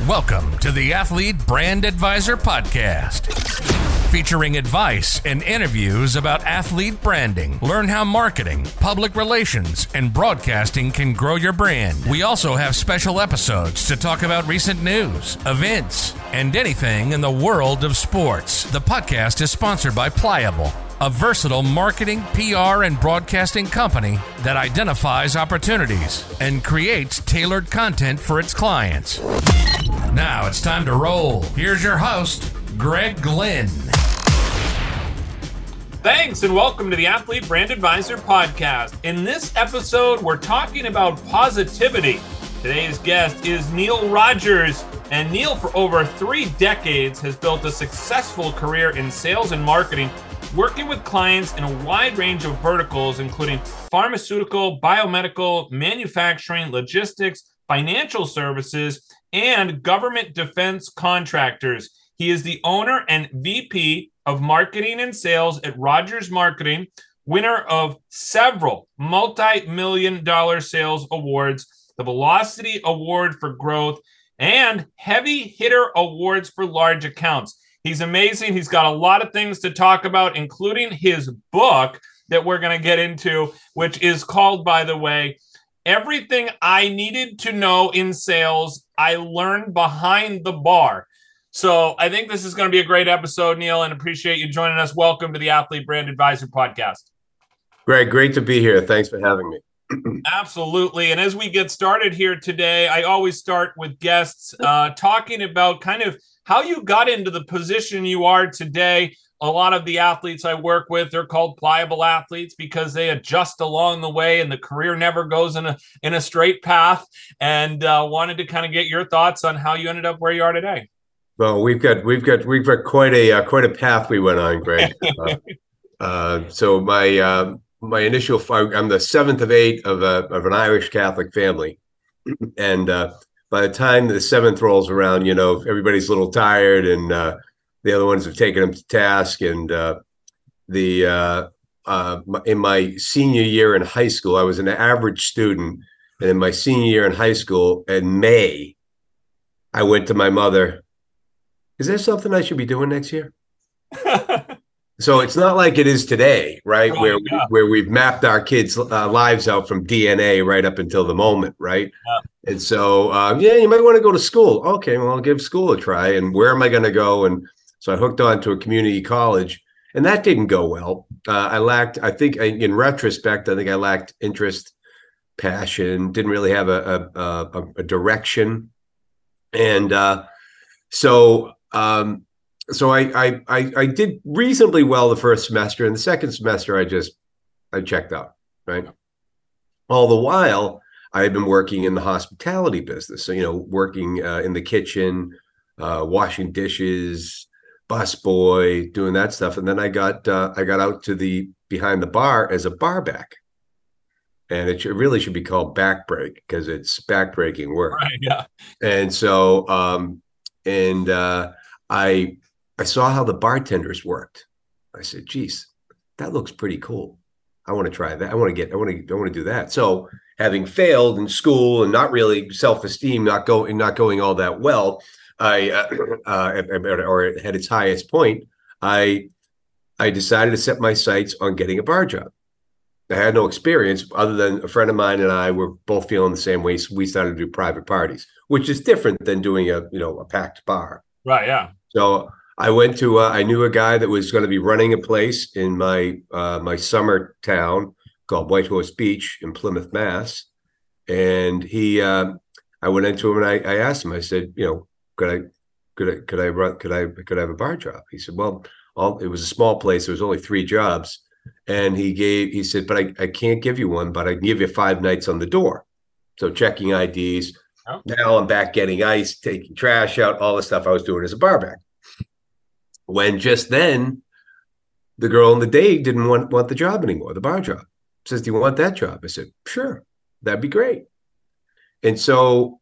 Welcome to the Athlete Brand Advisor Podcast, featuring advice and interviews about athlete branding. Learn how marketing, public relations, and broadcasting can grow your brand. We also have special episodes to talk about recent news, events, and anything in the world of sports. The podcast is sponsored by Pliable, a versatile marketing, PR, and broadcasting company that identifies opportunities and creates tailored content for its clients. Now it's time to roll. Here's your host, Greg Glenn. Thanks, and welcome to the Athlete Brand Advisor Podcast. In this episode, we're talking about positivity. Today's guest is Neil Rogers, and Neil, for over 3 decades, has built a successful career in sales and marketing, working with clients in a wide range of verticals, including pharmaceutical, biomedical, manufacturing, logistics, financial services, and government defense contractors. He is the owner and VP of marketing and sales at Rogers Marketing, winner of several multi-million-dollar sales awards, the Velocity Award for Growth, and Heavy Hitter Awards for large accounts. He's amazing. He's got a lot of things to talk about, including his book that we're going to get into, which is called, by the way, Everything I Needed to Know in Sales, I Learned Behind the Bar. So I think this is going to be a great episode, Neil, and appreciate you joining us. Welcome to the Athlete Brand Advisor Podcast. Greg, great to be here. Thanks for having me. Absolutely. And as we get started here today, I always start with guests talking about kind of how you got into the position you are today. A lot of the athletes I work with, they're called pliable athletes because they adjust along the way and the career never goes in a straight path. And wanted to kind of get your thoughts on how you ended up where you are today. Well, we've got quite a path we went on, Greg. So my initial, I'm the 7th of 8 of an Irish Catholic family, and by the time the 7th rolls around, everybody's a little tired, and the other ones have taken them to task. And in my senior year in high school, I was an average student, and in my senior year in high school, in May, I went to my mother. Is there something I should be doing next year? So it's not like it is today, right? Where we've mapped our kids' lives out from DNA right up until the moment, right? Yeah. And so, you might want to go to school. Okay, well, I'll give school a try. And where am I going to go? And so I hooked on to a community college, and that didn't go well. In retrospect, I think I lacked interest, passion, didn't really have a direction. And So I did reasonably well the first semester, and the second semester I checked out, right? All the while I had been working in the hospitality business, so working in the kitchen, washing dishes, busboy, doing that stuff, and then I got out to the behind the bar as a bar back, and it really should be called back break because it's backbreaking work, right? Yeah, and so I saw how the bartenders worked. I said, geez, that looks pretty cool. I want to try that. I want to do that. So having failed in school and not really self-esteem, not going all that well, or at its highest point, I decided to set my sights on getting a bar job. I had no experience other than a friend of mine and I were both feeling the same way. So we started to do private parties, which is different than doing a packed bar. Right. Yeah. So I went to, I knew a guy that was going to be running a place in my summer town called Whitehorse Beach in Plymouth, Mass. And I went into him and I asked him, I said, could I have a bar job? He said, well, it was a small place. There was only 3 jobs. And he said, but I can't give you one, but I can give you 5 nights on the door. So checking IDs. Oh. Now I'm back getting ice, taking trash out, all the stuff I was doing as a bar back. When just then, the girl on the day didn't want the job anymore, the bar job. Says, do you want that job? I said, sure, that'd be great. And so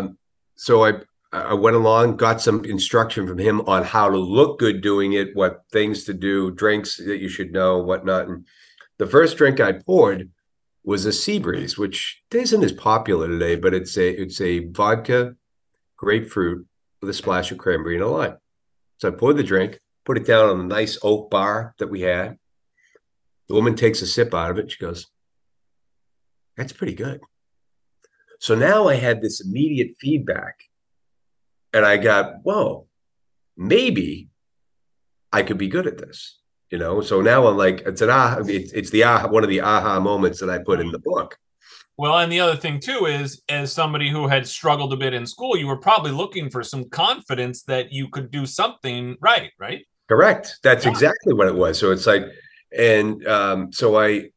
I went along, got some instruction from him on how to look good doing it, what things to do, drinks that you should know, whatnot. And the first drink I poured was a Seabreeze, which isn't as popular today, but it's a vodka, grapefruit, with a splash of cranberry and a lime. So I poured the drink, put it down on a nice oak bar that we had. The woman takes a sip out of it. She goes, "That's pretty good." So now I had this immediate feedback, and I got, whoa, maybe I could be good at this, So now I'm like, it's the one of the aha moments that I put in the book. Well, and the other thing too is, as somebody who had struggled a bit in school, you were probably looking for some confidence that you could do something right? Correct. That's exactly what it was. So it's like, and so I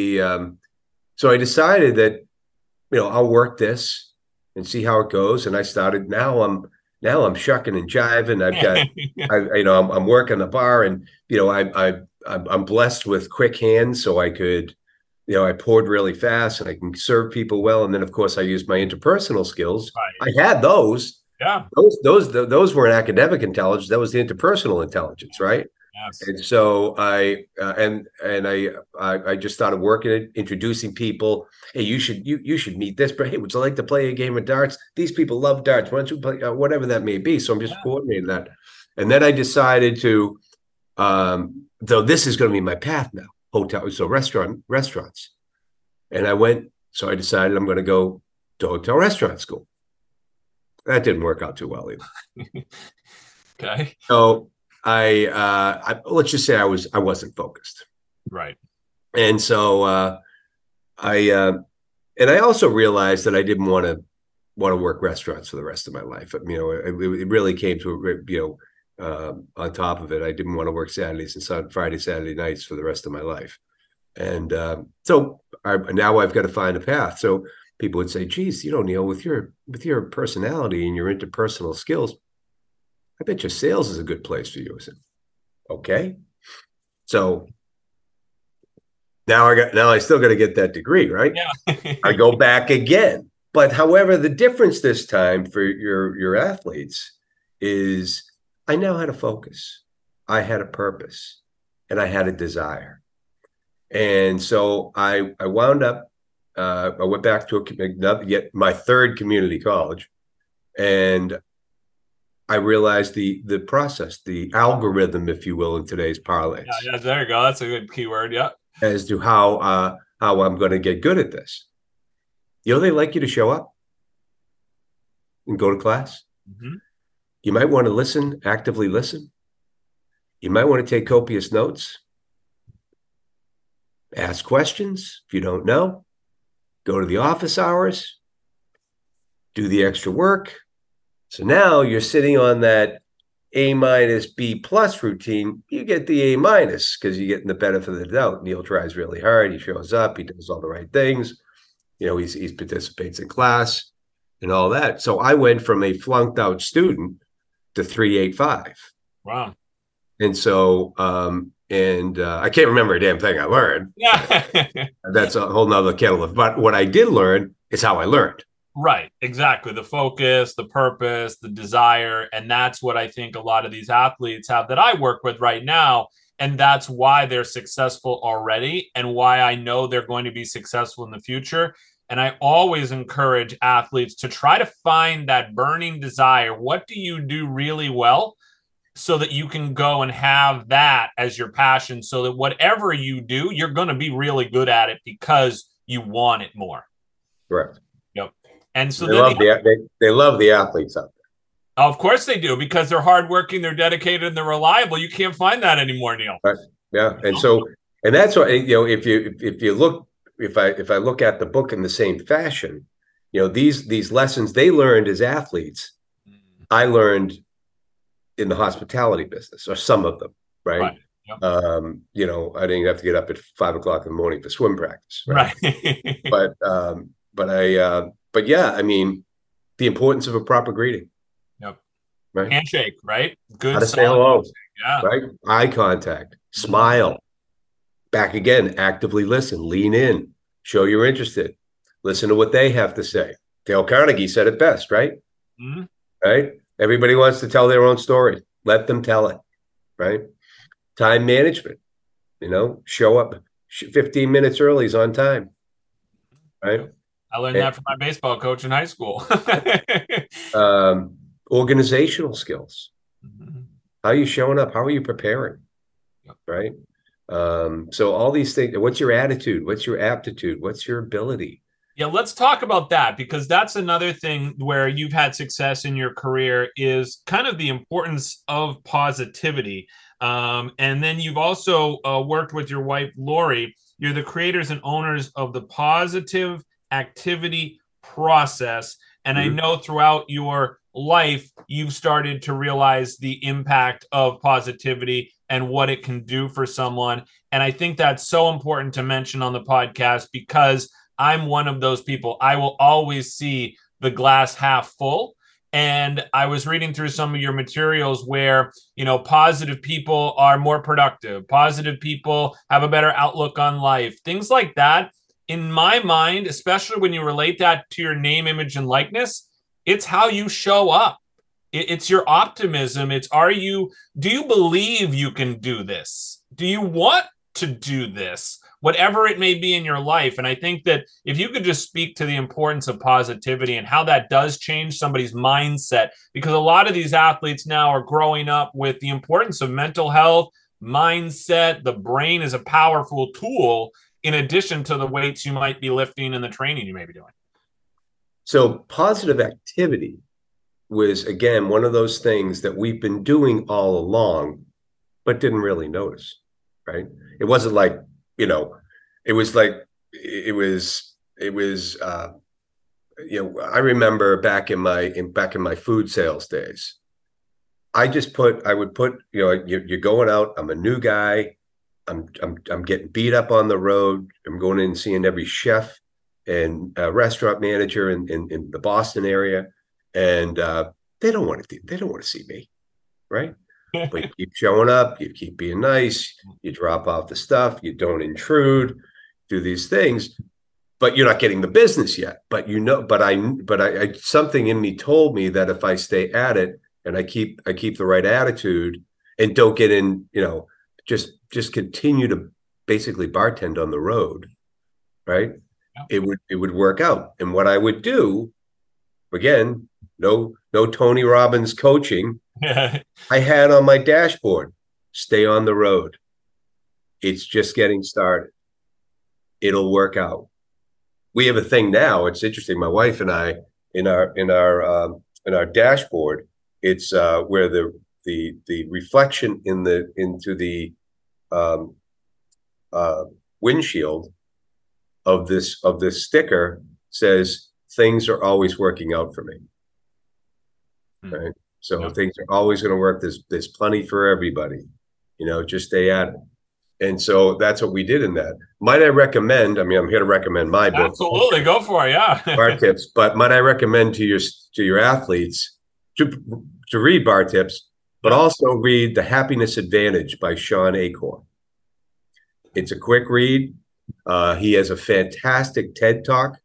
decided that, I'll work this and see how it goes. And I started. Now I'm shucking and jiving. I've got, I'm working the bar, and I'm blessed with quick hands, so I could. I poured really fast and I can serve people well. And then, of course, I used my interpersonal skills. Right. I had those. Yeah. Those weren't academic intelligence. That was the interpersonal intelligence, right? Yes. And so I just started working it, introducing people. Hey, you should meet this. But hey, would you like to play a game of darts? These people love darts. Why don't you play whatever that may be? So I'm just coordinating that. And then I decided to, though this is going to be my path now. Restaurants. And I decided I'm going to go to hotel restaurant school. That didn't work out too well either. Okay. So I let's just say I wasn't focused. Right. And so I also realized that I didn't want to work restaurants for the rest of my life. It really came to on top of it, I didn't want to work Saturdays and Friday, Saturday nights for the rest of my life. And so now I've got to find a path. So people would say, geez, Neil, with your personality and your interpersonal skills, I bet your sales is a good place for you. I said, okay. So now I still got to get that degree, right? Yeah. I go back again. But however, the difference this time for your athletes is I now had a focus, I had a purpose, and I had a desire. And so I wound up, I went back to my third community college, and I realized the process, the algorithm, if you will, in today's parlance. Yeah, there you go. That's a good keyword. Yeah. As to how I'm going to get good at this. They like you to show up and go to class. Mm-hmm. You might want to actively listen. You might want to take copious notes. Ask questions if you don't know. Go to the office hours. Do the extra work. So now you're sitting on that A-, B+ routine. You get the A- because you're getting the benefit of the doubt. Neil tries really hard. He shows up. He does all the right things. He participates in class and all that. So I went from a flunked out student to 3.85. Wow. And so, I can't remember a damn thing I learned. Yeah. That's a whole nother kettle of, but what I did learn is how I learned. Right. Exactly. The focus, the purpose, the desire. And that's what I think a lot of these athletes have that I work with right now. And that's why they're successful already and why I know they're going to be successful in the future. And I always encourage athletes to try to find that burning desire. What do you do really well so that you can go and have that as your passion so that whatever you do, you're going to be really good at it because you want it more. Correct. Yep. And so they love the athletes out there. Of course they do, because they're hardworking, they're dedicated, and they're reliable. You can't find that anymore, Neil. Right. Yeah. And so, and that's why, if I look at the book in the same fashion, these lessons they learned as athletes, I learned in the hospitality business, or some of them, right? Yep. I didn't have to get up at 5 o'clock in the morning for swim practice, right? But yeah, I mean, the importance of a proper greeting. Yep. Right. Handshake, right? Good. How to say hello. Yeah. Right. Eye contact. Smile. Back again. Actively listen. Lean in. Show you're interested. Listen to what they have to say. Dale Carnegie said it best, right? Mm-hmm. Right. Everybody wants to tell their own story. Let them tell it. Right. Time management. Show up 15 minutes early is on time. Right. I learned that from my baseball coach in high school. organizational skills. Mm-hmm. How are you showing up? How are you preparing? Yep. Right. So all these things, what's your attitude? What's your aptitude? What's your ability? Yeah, let's talk about that, because that's another thing where you've had success in your career, is kind of the importance of positivity. And then you've also worked with your wife, Lori. You're the creators and owners of the Positive Activity Process. And I know throughout your life, you've started to realize the impact of positivity and what it can do for someone. And I think that's so important to mention on the podcast, because I'm one of those people. I will always see the glass half full. And I was reading through some of your materials where, positive people are more productive. Positive people have a better outlook on life. Things like that. In my mind, especially when you relate that to your name, image, and likeness, it's how you show up. It's your optimism. Do you believe you can do this? Do you want to do this? Whatever it may be in your life. And I think that if you could just speak to the importance of positivity and how that does change somebody's mindset, because a lot of these athletes now are growing up with the importance of mental health, mindset. The brain is a powerful tool in addition to the weights you might be lifting and the training you may be doing. So positive activity was, again, one of those things that we've been doing all along, but didn't really notice, right? It wasn't like, it was like, I remember back in my food sales days, I would put, you're going out, I'm a new guy, I'm getting beat up on the road, I'm going in and seeing every chef and restaurant manager in the Boston area, and they don't want to see me, right? But you keep showing up, you keep being nice, you drop off the stuff, you don't intrude, do these things, but you're not getting the business yet. But I something in me told me that if I stay at it and I keep the right attitude and don't get in, just continue to basically bartend on the road, right? It would work out. And what I would do, again, no Tony Robbins coaching. I had on my dashboard, stay on the road. It's just getting started. It'll work out. We have a thing now. It's interesting. My wife and I, in our dashboard, it's where the reflection into the windshield of this sticker says, things are always working out for me. Right. So things are always going to work. There's plenty for everybody, just stay at it. And so that's what we did in that. Might I recommend, I'm here to recommend my book. Absolutely. Go for it. Yeah. Bar Tips. But might I recommend to your athletes to read Bar Tips, but also read The Happiness Advantage by Shawn Achor. It's a quick read. He has a fantastic TED Talk.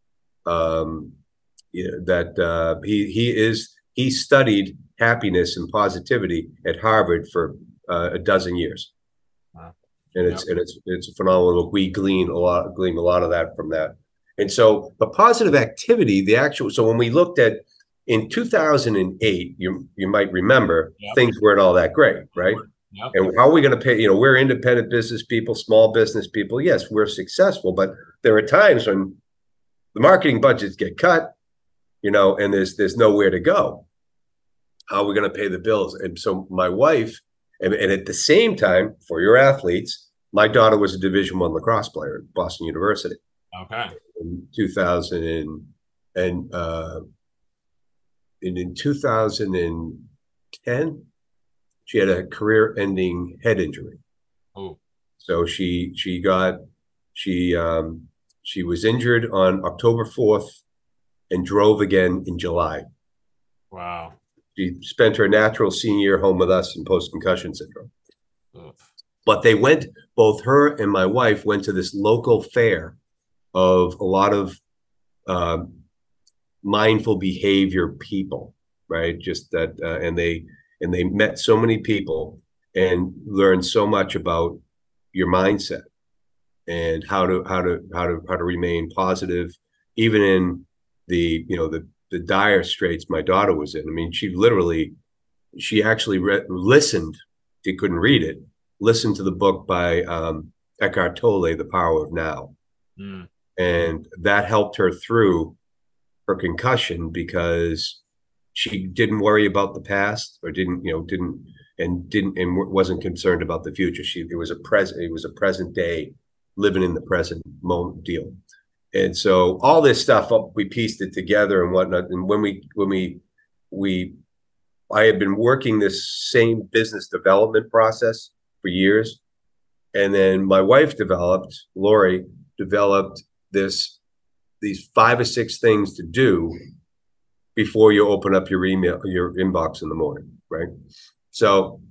He studied happiness and positivity at Harvard for a dozen years. Wow. And it's a phenomenal book. We glean a lot of that from that. And so the positive activity, so when we looked at in 2008, you might remember, things weren't all that great, right? Yep. And how are we going to pay? We're independent business people, small business people. Yes, we're successful, but there are times when the marketing budgets get cut, and there's nowhere to go. How are we going to pay the bills? And so my wife, and at the same time, for your athletes, my daughter was a Division I lacrosse player at Boston University. Okay. In 2000 and in 2010, she had a career-ending head injury. Oh. So she was injured on October 4th and drove again in July. Wow. She spent her natural senior year home with us in post-concussion syndrome. Ugh. But both her and my wife went to this local fair of a lot of mindful behavior people, right? Just that, and they met so many people and learned so much about your mindset and how to remain positive, even in the the dire straits my daughter was in. I mean, she actually listened. She couldn't read it. Listened to the book by Eckhart Tolle, The Power of Now. Mm. And that helped her through her concussion because she didn't worry about the past or wasn't concerned about the future. It was a present day, living in the present moment deal. And so all this stuff, we pieced it together and whatnot. And I had been working this same business development process for years. And then my wife Lori developed these 5 or 6 things to do before you open up your inbox in the morning, right? So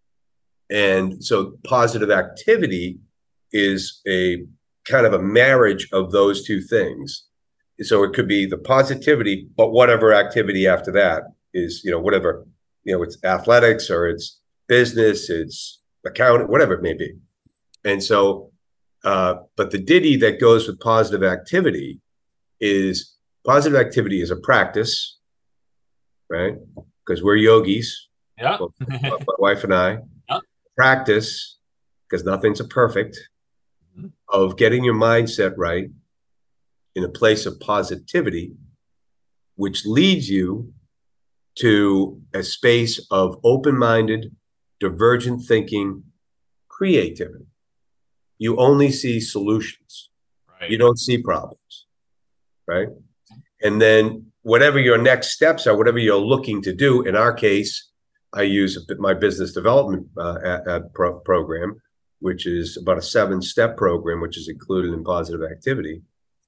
positive activity is a kind of a marriage of those 2 things. So it could be the positivity, but whatever activity after that is, whatever, it's athletics or it's business, it's accounting, whatever it may be. And so, but the ditty that goes with positive activity is a practice, right? Because we're yogis. Yeah. My wife and I. Yeah. Practice, because nothing's a perfect, of getting your mindset right in a place of positivity, which leads you to a space of open-minded, divergent thinking, creativity. You only see solutions. Right. You don't see problems, right? And then whatever your next steps are, whatever you're looking to do, in our case, I use my business development program, which is about a 7-step program, which is included in positive activity,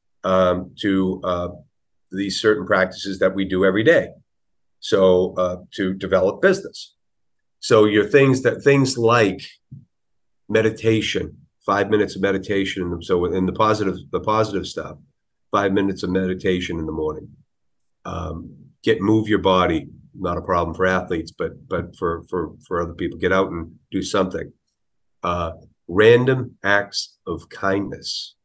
to these certain practices that we do every day. So to develop business. So things like meditation, 5 minutes of meditation. So in the positive stuff, 5 minutes of meditation in the morning. Move your body. Not a problem for athletes, but for other people, get out and do something. Random acts of kindness.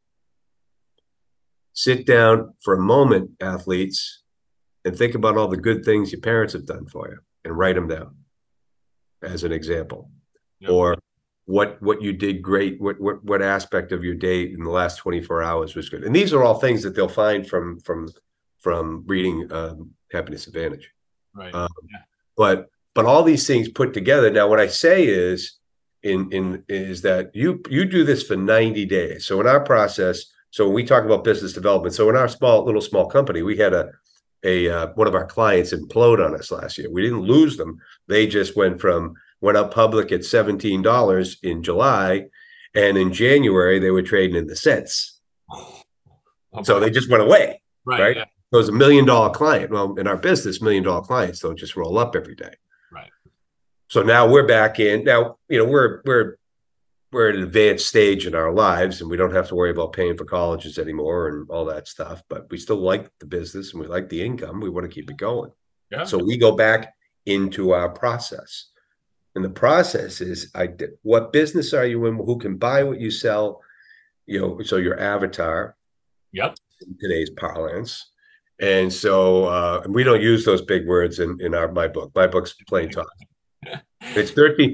Sit down for a moment, athletes, and think about all the good things your parents have done for you and write them down as an example. Yep. Or what you did great, what aspect of your day in the last 24 hours was good. And these are all things that they'll find from reading Happiness Advantage. Right. But all these things put together. Now, what I say is that you do this for 90 days. So in our process, so when we talk about business development, so in our small company, we had one of our clients implode on us last year. We didn't lose them. They just went out public at $17 in July, and in January they were trading in the cents. Okay. So they just went away. Right? Yeah. It was $1 million client. Well, in our business, $1 million clients don't just roll up every day. Right. So now we're back in. Now, we're at an advanced stage in our lives, and we don't have to worry about paying for colleges anymore and all that stuff. But we still like the business and we like the income. We want to keep it going. Yeah. So we go back into our process. And the process is, what business are you in? Who can buy what you sell? So your avatar. Yep. In today's parlance. And so we don't use those big words in my book. My book's plain talk. It's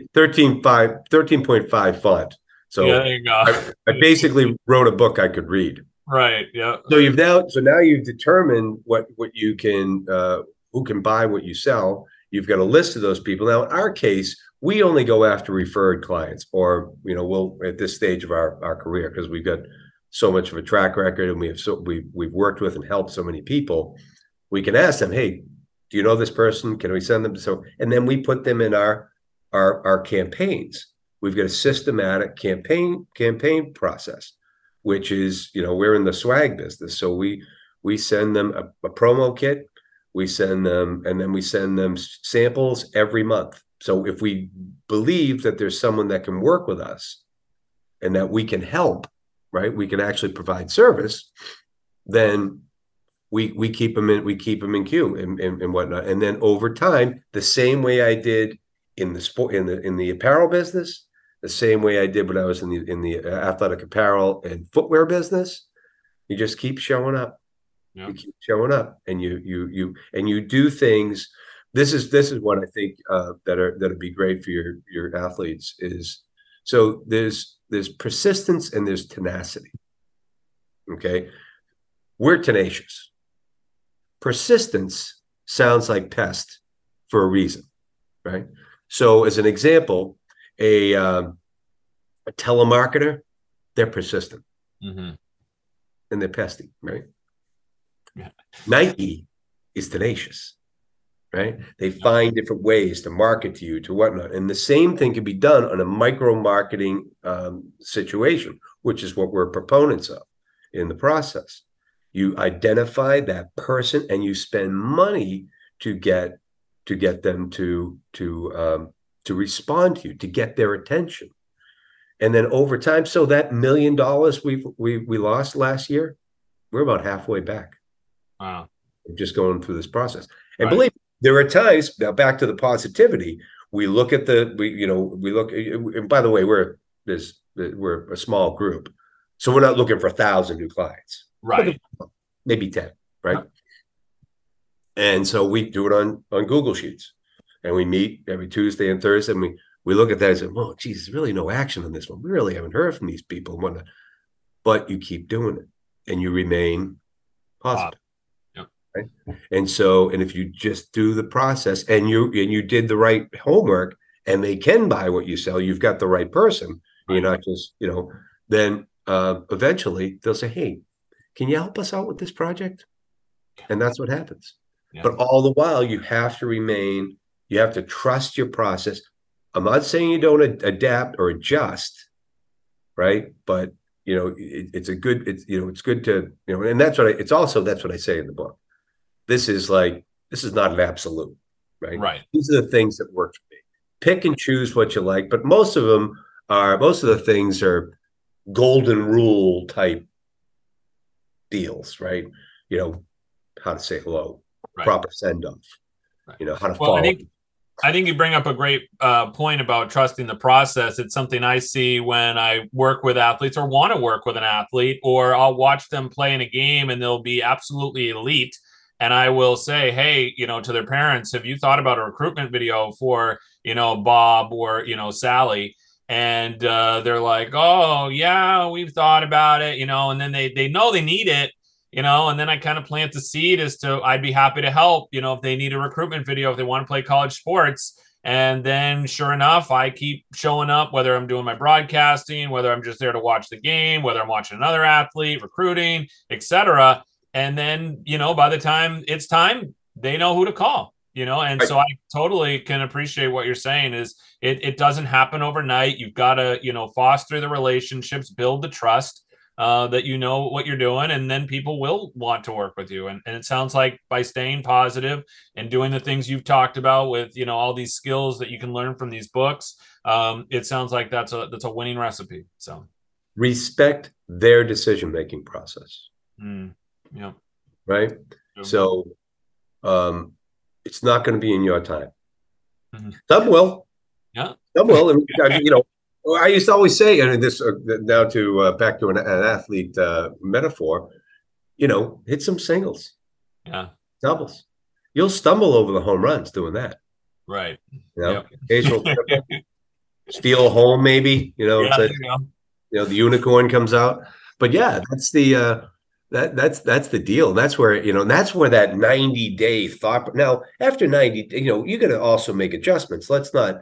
13.5 font. So yeah, there you go. I basically wrote a book I could read. Right. Yeah. So now you've determined what you can, who can buy what you sell. You've got a list of those people. Now, in our case, we only go after referred clients, or we'll at this stage of our career, because we've got so much of a track record, and we've worked with and helped so many people. We can ask them, hey, do you know this person? Can we send them? And then we put them in our campaigns. We've got a systematic campaign process, which is, we're in the swag business. So we send them a promo kit. We send them samples every month. So if we believe that there's someone that can work with us and that we can help, right, we can actually provide service, then we keep them in queue and whatnot. And then over time, the same way I did in the apparel business, the same way I did when I was in the athletic apparel and footwear business, you just keep showing up. You keep showing up, and you do things. This is what I think that'll be great for your athletes is, so there's persistence and there's tenacity. Okay, we're tenacious. Persistence sounds like pest for a reason, right? So as an example, a telemarketer, they're persistent, and they're pesty, right? Yeah. Nike is tenacious, right? They find different ways to market to you, to whatnot. And the same thing can be done on a micro marketing situation, which is what we're proponents of in the process. You identify that person and you spend money to get them to respond to you, to get their attention. And then over time, so that $1 million we lost last year, we're about halfway back. Wow. Just going through this process. And believe me, there are times, now back to the positivity, we look at and by the way, we're a small group. So we're not looking for 1,000 new clients. Right. Maybe 10, right? And so we do it on Google Sheets. And we meet every Tuesday and Thursday, and we look at that and say, well, geez, there's really no action on this one. We really haven't heard from these people and whatnot. But you keep doing it and you remain positive. Right? And if you just do the process and you did the right homework and they can buy what you sell, you've got the right person. Right. You're not just, then eventually they'll say, hey, can you help us out with this project? And that's what happens. Yeah. But all the while you have to trust your process. I'm not saying you don't adapt or adjust, right? But it's good to, and that's what I say in the book. This is not an absolute, right? Right. These are the things that work for me. Pick and choose what you like, but most of the things are golden rule type deals, right? How to say hello, proper send off, how to follow. I think you bring up a great point about trusting the process. It's something I see when I work with athletes or want to work with an athlete, or I'll watch them play in a game and they'll be absolutely elite. And I will say, hey, to their parents, have you thought about a recruitment video for, Bob or, Sally? And they're like, oh, yeah, we've thought about it, and then they know they need it, and then I kind of plant the seed as to I'd be happy to help, if they need a recruitment video, if they want to play college sports. And then sure enough, I keep showing up, whether I'm doing my broadcasting, whether I'm just there to watch the game, whether I'm watching another athlete, recruiting, etc. And then, by the time it's time, they know who to call, and so I totally can appreciate what you're saying is it doesn't happen overnight. You've got to, foster the relationships, build the trust that you know what you're doing, and then people will want to work with you. And it sounds like by staying positive and doing the things you've talked about with, all these skills that you can learn from these books, it sounds like that's a winning recipe. So respect their decision-making process. Yeah. Right. So it's not going to be in your time. Some will. Yeah. Some will. I used to always say, and this now to back to an athlete metaphor, hit some singles. Yeah. Doubles. You'll stumble over the home runs doing that. Right. Occasional steal home, maybe, the unicorn comes out. But yeah, that's the that's the deal. That's where, that's where that 90-day thought. Now, after 90, you're going to also make adjustments. Let's not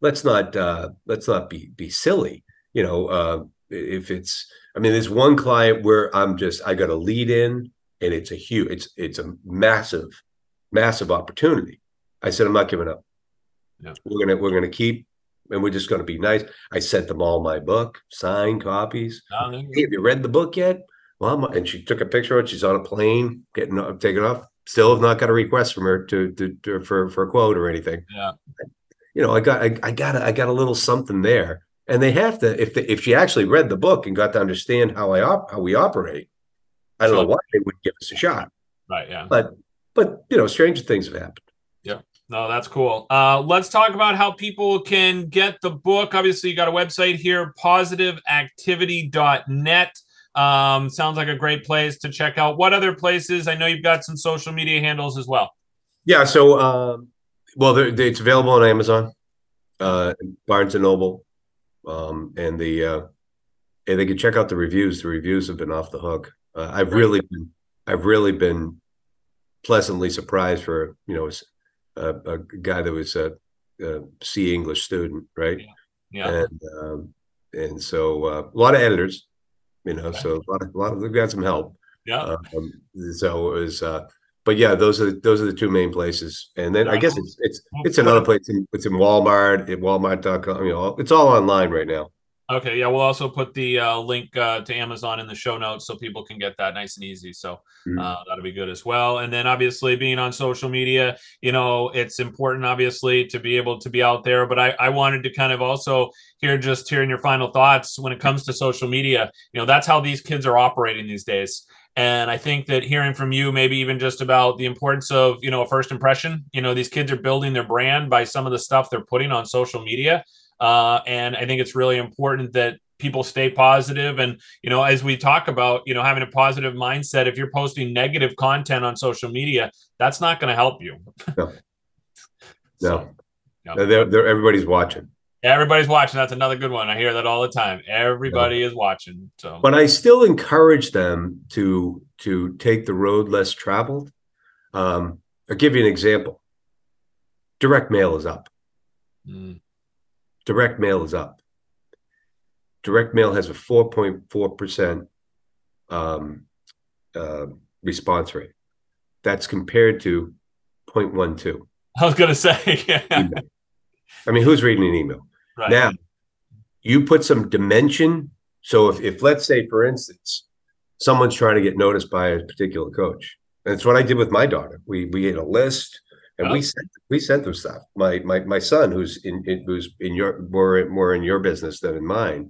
be silly. If it's, there's one client where I got a lead in and it's a massive opportunity. I said, I'm not giving up. Yeah. We're going to keep, and we're just going to be nice. I sent them all my book, signed copies. Hey, have you read the book yet? Well, and she took a picture of it. She's on a plane, taking off. Still have not got a request from her for a quote or anything. Yeah. I got a little something there, and they have to. If she actually read the book and got to understand how we operate, I don't know why they wouldn't give us a shot. Right. Yeah. But stranger things have happened. Yeah. No, that's cool. Let's talk about how people can get the book. Obviously, you got a website here, positiveactivity.net. Sounds like a great place to check out. What other places? I know you've got some social media handles as well. Yeah. So, well, it's available on Amazon, Barnes and Noble, and and they can check out the reviews. The reviews have been off the hook. I've really been pleasantly surprised for a guy that was a C English student, right? Yeah. And so a lot of editors, so a lot of they've got some help. Yeah. So it was, but yeah, those are the two main places. And then I guess it's another place. It's in Walmart, at Walmart.com. It's all online right now. Okay, yeah, we'll also put the link to Amazon in the show notes so people can get that nice and easy. So that'll be good as well. And then obviously being on social media, it's important obviously to be able to be out there. But I wanted to kind of also hearing your final thoughts when it comes to social media. That's how these kids are operating these days. And I think that hearing from you, maybe even just about the importance of, a first impression, these kids are building their brand by some of the stuff they're putting on social media. And I think it's really important that people stay positive. And, as we talk about, having a positive mindset, if you're posting negative content on social media, that's not going to help you. No. Everybody's watching. Everybody's watching. That's another good one. I hear that all the time. Everybody is watching. So, but I still encourage them to take the road less traveled. I'll give you an example. Direct mail is up. Direct mail is up. Direct mail has a 4.4% response rate. That's compared to 0.12. I was going to say, yeah. I mean, who's reading an email? Right. Now, you put some dimension. So if let's say, for instance, someone's trying to get noticed by a particular coach, and it's what I did with my daughter. We had a list. And we sent them stuff. My son, who's in your more in your business than in mine,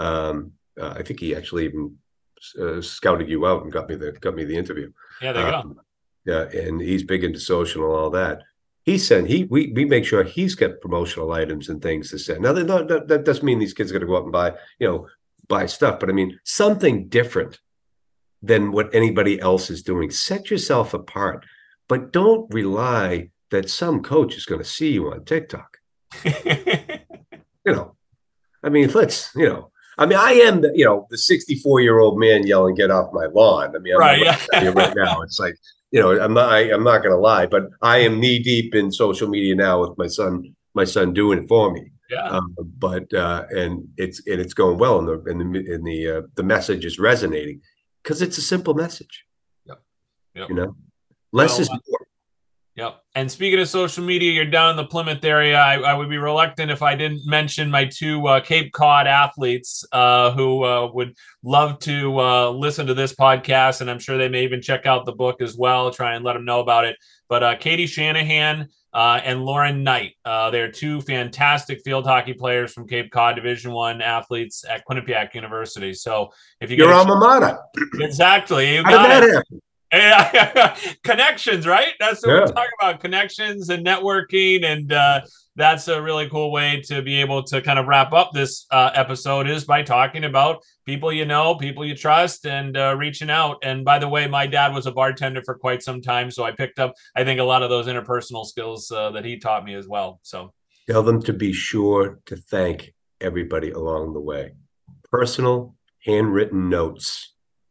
I think he actually even scouted you out and got me the interview. Yeah, there you go. Yeah, and he's big into social and all that. We make sure he's got promotional items and things to send. Now that doesn't mean these kids are going to go out and buy stuff, but I mean something different than what anybody else is doing. Set yourself apart. But don't rely that some coach is going to see you on TikTok. I mean, I am the 64-year-old man yelling, "Get off my lawn." I mean, right now, it's like, I'm not going to lie, but I am knee deep in social media now with my son doing it for me. Yeah. And it's going well, and the message is resonating because it's a simple message. Yep. Less is more. Yep. And speaking of social media, you're down in the Plymouth area. I would be reluctant if I didn't mention my two Cape Cod athletes who would love to listen to this podcast. And I'm sure they may even check out the book as well, try and let them know about it. But Katie Shanahan and Lauren Knight, they're two fantastic field hockey players from Cape Cod Division I athletes at Quinnipiac University. So if you your alma mater. Exactly. You How did that happen? Connections, right? That's what we're talking about, connections and networking. And that's a really cool way to be able to kind of wrap up this episode, is by talking about people people you trust, and reaching out. And by the way, my dad was a bartender for quite some time, so I picked up, I think, a lot of those interpersonal skills that he taught me as well. So tell them to be sure to thank everybody along the way. Personal handwritten notes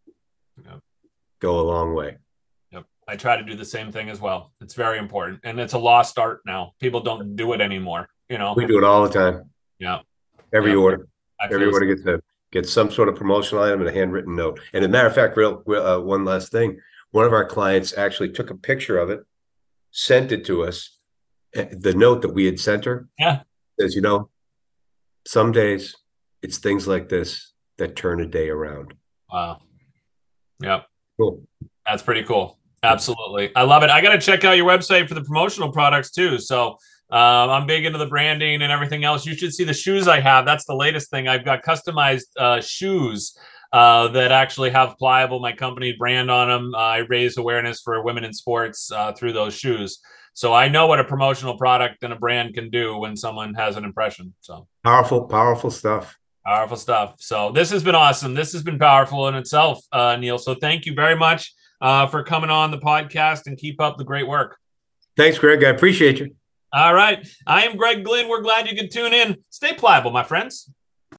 go a long way. Yep. I try to do the same thing as well. It's very important. And it's a lost art now. People don't do it anymore. We do it all the time. Yeah. Every order gets some sort of promotional item and a handwritten note. And as a matter of fact, one last thing. One of our clients actually took a picture of it, sent it to us. The note that we had sent her says, some days it's things like this that turn a day around. Wow. Yep. Cool. That's pretty cool. Absolutely. I love it. I got to check out your website for the promotional products too. So I'm big into the branding and everything else. You should see the shoes I have. That's the latest thing. I've got customized shoes that actually have Pliable, my company brand on them. I raise awareness for women in sports through those shoes. So I know what a promotional product and a brand can do when someone has an impression. So powerful stuff. Powerful stuff. So this has been awesome. This has been powerful in itself, Neil. So thank you very much for coming on the podcast, and keep up the great work. Thanks, Greg. I appreciate you. All right. I am Greg Glynn. We're glad you could tune in. Stay pliable, my friends.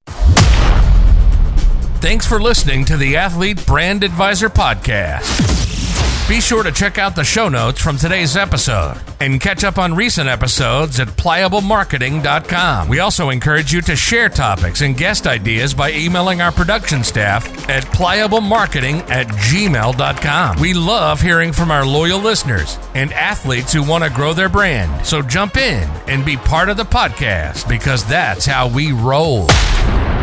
Thanks for listening to the Athlete Brand Advisor Podcast. Be sure to check out the show notes from today's episode and catch up on recent episodes at pliablemarketing.com. We also encourage you to share topics and guest ideas by emailing our production staff at pliablemarketing@gmail.com. We love hearing from our loyal listeners and athletes who want to grow their brand. So jump in and be part of the podcast, because that's how we roll.